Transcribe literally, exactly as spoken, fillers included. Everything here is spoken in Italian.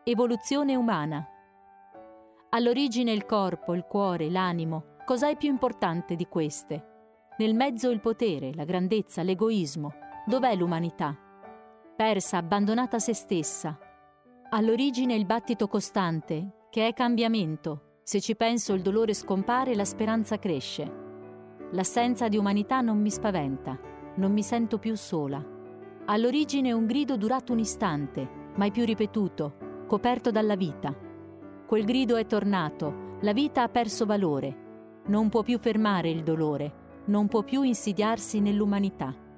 Evoluzione umana. All'origine il corpo, il cuore, l'animo. Cos'è più importante di queste? Nel mezzo il potere, la grandezza, l'egoismo. Dov'è l'umanità? Persa, abbandonata a se stessa. All'origine il battito costante, che è cambiamento. Se ci penso il dolore scompare e la speranza cresce. L'assenza di umanità non mi spaventa, non mi sento più sola. All'origine un grido durato un istante, mai più ripetuto, coperto dalla vita. Quel grido è tornato, la vita ha perso valore. Non può più fermare il dolore, non può più insidiarsi nell'umanità.